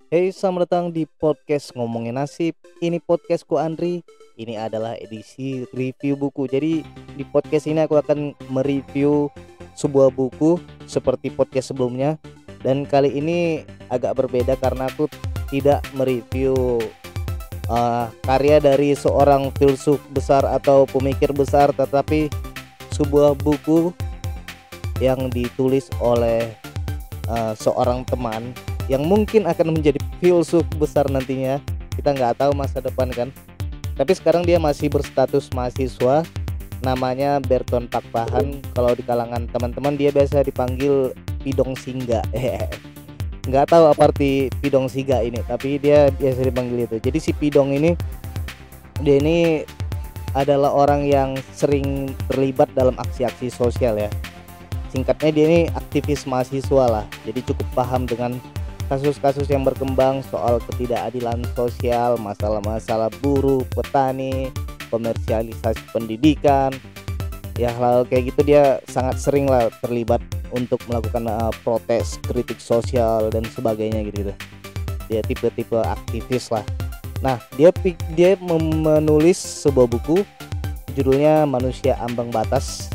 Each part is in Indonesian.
Hey, selamat datang di podcast Ngomongin Nasib. Ini podcastku Andri. Ini adalah edisi review buku. Jadi di podcast ini aku akan mereview sebuah buku seperti podcast sebelumnya. Dan kali ini agak berbeda karena aku tidak mereview karya dari seorang filsuf besar atau pemikir besar, tetapi sebuah buku yang ditulis oleh seorang teman yang mungkin akan menjadi filsuf besar nantinya. Kita nggak tahu masa depan kan. Tapi sekarang dia masih berstatus mahasiswa. Namanya Berton Pakpahan. Kalau di kalangan teman-teman dia biasa dipanggil Pidong Singga. Nggak tahu apa arti Pidong Singga ini, tapi dia biasa dipanggil itu. Jadi si Pidong ini, dia ini adalah orang yang sering terlibat dalam aksi-aksi sosial ya. Singkatnya dia ini aktivis mahasiswa lah. Jadi cukup paham dengan kasus-kasus yang berkembang soal ketidakadilan sosial, masalah-masalah buruh, petani, komersialisasi pendidikan, ya hal kayak gitu. Dia sangat sering lah terlibat untuk melakukan protes, kritik sosial dan sebagainya gitu. Dia tipe-tipe aktivis lah. Nah, dia menulis sebuah buku judulnya Manusia Ambang Batas.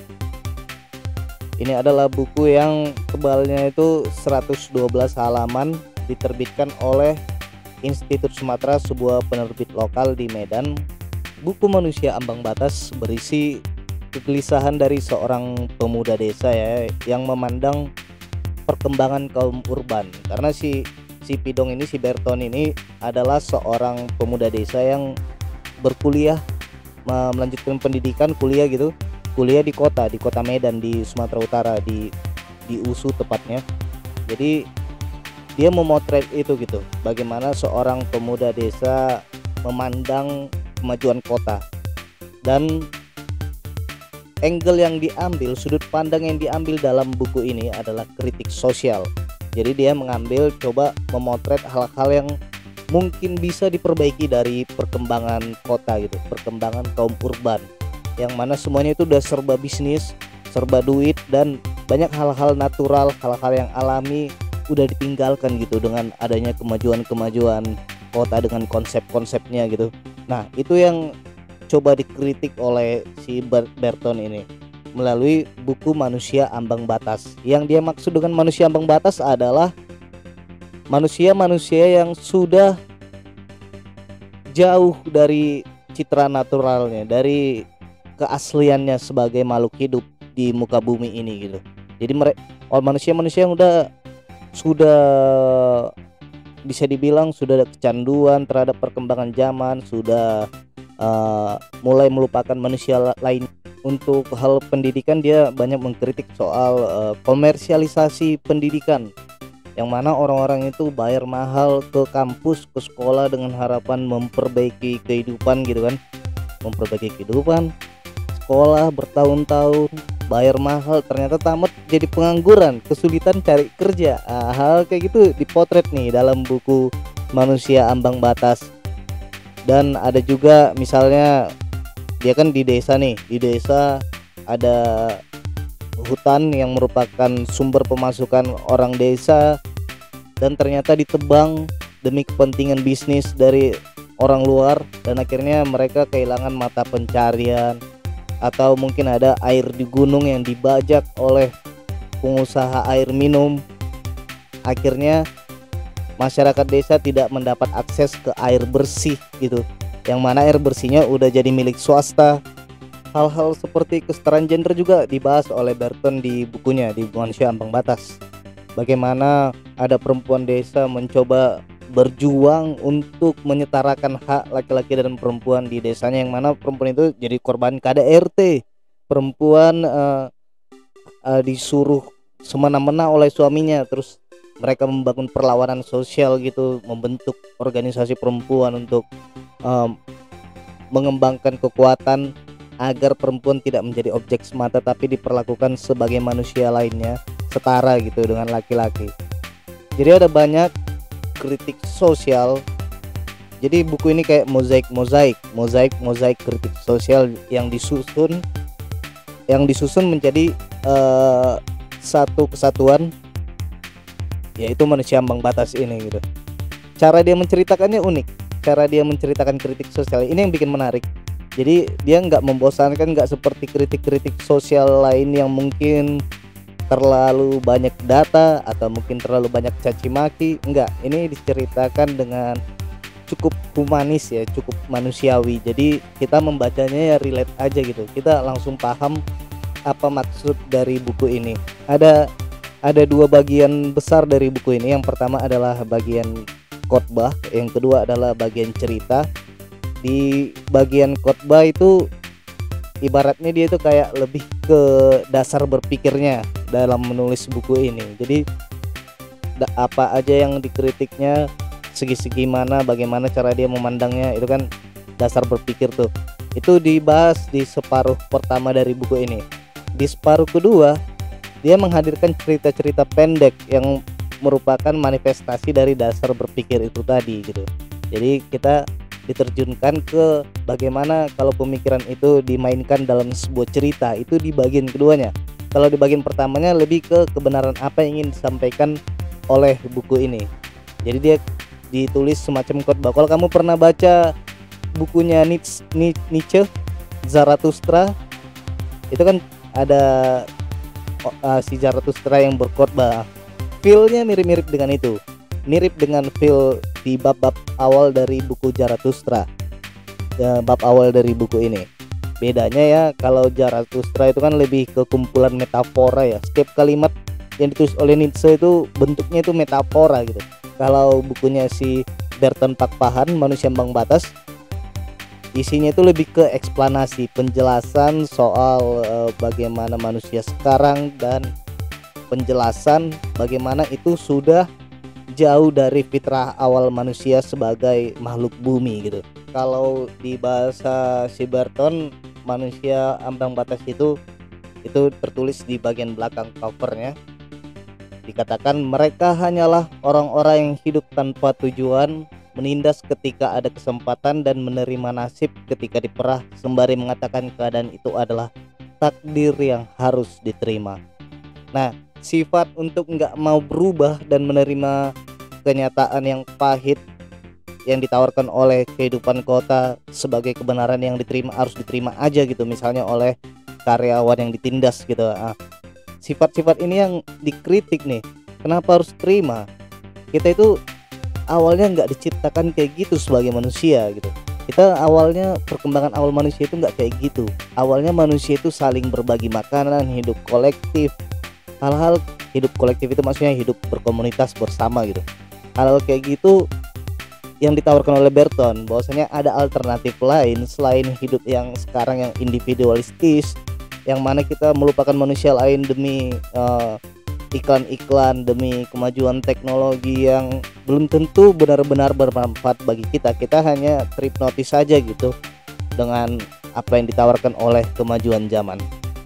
Ini adalah buku yang tebalnya itu 112 halaman, diterbitkan oleh Institut Sumatera, sebuah penerbit lokal di Medan. Buku Manusia Ambang Batas berisi kegelisahan dari seorang pemuda desa ya, yang memandang perkembangan kaum urban. Karena si Pidong ini, si Berton ini adalah seorang pemuda desa yang berkuliah, melanjutkan pendidikan, kuliah di kota Medan di Sumatera Utara, di USU tepatnya. Jadi dia memotret itu gitu, bagaimana seorang pemuda desa memandang kemajuan kota, dan angle yang diambil, sudut pandang yang diambil dalam buku ini adalah kritik sosial. Jadi dia mengambil, coba memotret hal-hal yang mungkin bisa diperbaiki dari perkembangan kota gitu, perkembangan kaum urban, yang mana semuanya itu udah serba bisnis, serba duit, dan banyak hal-hal natural, hal-hal yang alami udah ditinggalkan gitu dengan adanya kemajuan kota dengan konsep-konsepnya gitu. Nah, itu yang coba dikritik oleh si Berton ini melalui buku Manusia Ambang Batas. Yang dia maksud dengan manusia ambang batas adalah manusia-manusia yang sudah jauh dari citra naturalnya, dari keasliannya sebagai makhluk hidup di muka bumi ini gitu. Jadi manusia-manusia yang sudah bisa dibilang sudah ada kecanduan terhadap perkembangan zaman, sudah mulai melupakan manusia lain. Untuk hal pendidikan dia banyak mengkritik soal komersialisasi pendidikan, yang mana orang-orang itu bayar mahal ke kampus, ke sekolah dengan harapan memperbaiki kehidupan gitu kan, memperbaiki kehidupan, sekolah bertahun-tahun, bayar mahal, ternyata tamat jadi pengangguran, kesulitan cari kerja. Hal kayak gitu dipotret nih dalam buku Manusia Ambang Batas. Dan ada juga misalnya dia kan di desa nih, di desa ada hutan yang merupakan sumber pemasukan orang desa, dan ternyata ditebang demi kepentingan bisnis dari orang luar, dan akhirnya mereka kehilangan mata pencarian. Atau mungkin ada air di gunung yang dibajak oleh pengusaha air minum, akhirnya masyarakat desa tidak mendapat akses ke air bersih gitu, yang mana air bersihnya udah jadi milik swasta. Hal-hal seperti kesetaraan gender juga dibahas oleh Berton di bukunya, di Manusia Ambang Batas. Bagaimana ada perempuan desa mencoba berjuang untuk menyetarakan hak laki-laki dan perempuan di desanya, yang mana perempuan itu jadi korban KDRT. Perempuan disuruh semena-mena oleh suaminya, terus mereka membangun perlawanan sosial gitu, membentuk organisasi perempuan untuk mengembangkan kekuatan agar perempuan tidak menjadi objek semata, tapi diperlakukan sebagai manusia lainnya, setara gitu dengan laki-laki. Jadi ada banyak kritik sosial. Jadi buku ini kayak mozaik kritik sosial yang disusun menjadi satu kesatuan, yaitu Manusia Ambang Batas ini gitu. cara dia menceritakannya unik, cara dia menceritakan kritik sosial ini yang bikin menarik. Jadi dia nggak membosankan, nggak seperti kritik-kritik sosial lain yang mungkin terlalu banyak data atau mungkin terlalu banyak caci maki. Enggak, ini diceritakan dengan cukup humanis ya, cukup manusiawi. Jadi kita membacanya ya relate aja gitu, kita langsung paham apa maksud dari buku ini. Ada dua bagian besar dari buku ini. Yang pertama adalah bagian khotbah, yang kedua adalah bagian cerita. Di bagian khotbah itu ibaratnya dia itu kayak lebih ke dasar berpikirnya dalam menulis buku ini. Jadi apa aja yang dikritiknya, segi-segi mana, bagaimana cara dia memandangnya, itu kan dasar berpikir tuh. Itu dibahas di separuh pertama dari buku ini. Di separuh kedua dia menghadirkan cerita-cerita pendek yang merupakan manifestasi dari dasar berpikir itu tadi gitu. Jadi kita diterjunkan ke bagaimana kalau pemikiran itu dimainkan dalam sebuah cerita, itu di bagian keduanya. Kalau di bagian pertamanya lebih ke kebenaran apa yang ingin disampaikan oleh buku ini. Jadi dia ditulis semacam khotbah. Kalau kamu pernah baca bukunya Nietzsche, Zarathustra, itu kan ada si Zarathustra yang berkhotbah. Feel-nya mirip-mirip dengan itu, mirip dengan feel di bab-bab awal dari buku Zarathustra, bab awal dari buku ini. Bedanya ya, kalau Zarathustra itu kan lebih ke kumpulan metafora ya. Setiap kalimat yang ditulis oleh Nietzsche itu bentuknya itu metafora gitu. Kalau bukunya si Berton Pakpahan, Manusia Ambang Batas, isinya itu lebih ke eksplanasi, penjelasan soal bagaimana manusia sekarang dan penjelasan bagaimana itu sudah jauh dari fitrah awal manusia sebagai makhluk bumi gitu. Kalau di bahasa si Berton, Manusia Ambang Batas itu tertulis di bagian belakang covernya. Dikatakan mereka hanyalah orang-orang yang hidup tanpa tujuan, menindas ketika ada kesempatan dan menerima nasib ketika diperah, sembari mengatakan keadaan itu adalah takdir yang harus diterima. Nah, sifat untuk nggak mau berubah dan menerima kenyataan yang pahit yang ditawarkan oleh kehidupan kota sebagai kebenaran yang harus diterima aja gitu, misalnya oleh karyawan yang ditindas gitu. Sifat-sifat ini yang dikritik nih. Kenapa harus terima? Kita itu awalnya nggak diciptakan kayak gitu sebagai manusia gitu. Kita awalnya, perkembangan awal manusia itu nggak kayak gitu. Awalnya manusia itu saling berbagi makanan, hidup kolektif. Hal-hal hidup kolektif itu maksudnya hidup berkomunitas bersama gitu. Hal-hal kayak gitu yang ditawarkan oleh Berton, bahwasanya ada alternatif lain selain hidup yang sekarang yang individualistis, yang mana kita melupakan manusia lain demi iklan-iklan, demi kemajuan teknologi yang belum tentu benar-benar bermanfaat bagi kita. Kita hanya terhipnotis saja gitu dengan apa yang ditawarkan oleh kemajuan zaman.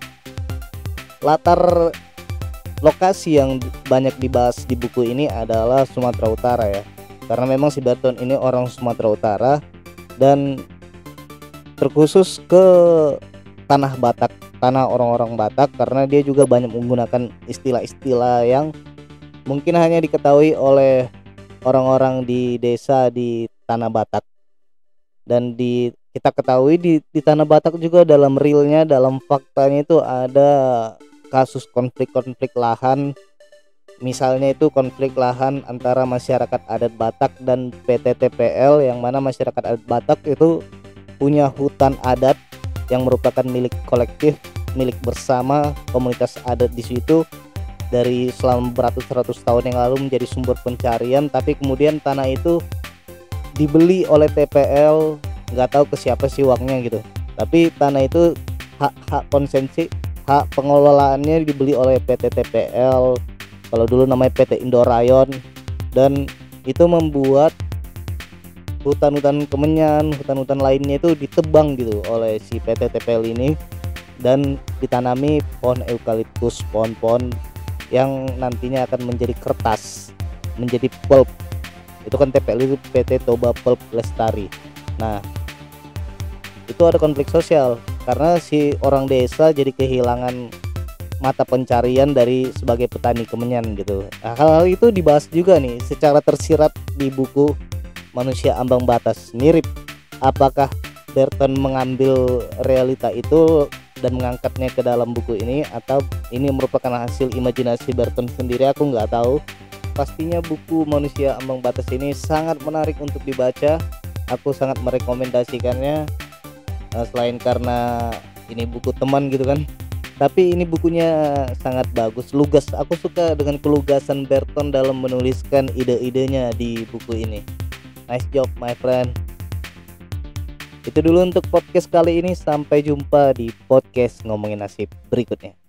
Latar lokasi yang banyak dibahas di buku ini adalah Sumatera Utara ya, karena memang si Berton ini orang Sumatera Utara dan terkhusus ke tanah Batak, tanah orang-orang Batak, karena dia juga banyak menggunakan istilah-istilah yang mungkin hanya diketahui oleh orang-orang di desa di tanah Batak. Dan kita ketahui di tanah Batak juga dalam realnya, dalam faktanya itu ada kasus konflik-konflik lahan. Misalnya itu konflik lahan antara masyarakat adat Batak dan PT TPL, yang mana masyarakat adat Batak itu punya hutan adat yang merupakan milik kolektif, milik bersama komunitas adat di situ dari selama beratus-ratus tahun yang lalu, menjadi sumber pencarian. Tapi kemudian tanah itu dibeli oleh TPL, nggak tahu ke siapa sih uangnya gitu. Tapi tanah itu hak konsesi, hak pengelolaannya dibeli oleh PT TPL, kalau dulu namanya PT Indorayon, dan itu membuat hutan-hutan kemenyan, hutan-hutan lainnya itu ditebang gitu oleh si PT TPL ini, dan ditanami pohon eukaliptus, pohon-pohon yang nantinya akan menjadi kertas, menjadi pulp. Itu kan TPL itu PT Toba Pulp Lestari. Nah, itu ada konflik sosial karena si orang desa jadi kehilangan mata pencarian dari sebagai petani kemenyan gitu. Nah, hal-hal itu dibahas juga nih secara tersirat di buku Manusia Ambang Batas. Mirip, apakah Burton mengambil realita itu dan mengangkatnya ke dalam buku ini, atau ini merupakan hasil imajinasi Burton sendiri, aku nggak tahu. Pastinya buku Manusia Ambang Batas ini sangat menarik untuk dibaca. Aku sangat merekomendasikannya, selain karena ini buku teman gitu kan, tapi ini bukunya sangat bagus, lugas. Aku suka dengan kelugasan Burton dalam menuliskan ide-idenya di buku ini. Nice job my friend. Itu dulu untuk podcast kali ini, sampai jumpa di podcast Ngomongin Nasib berikutnya.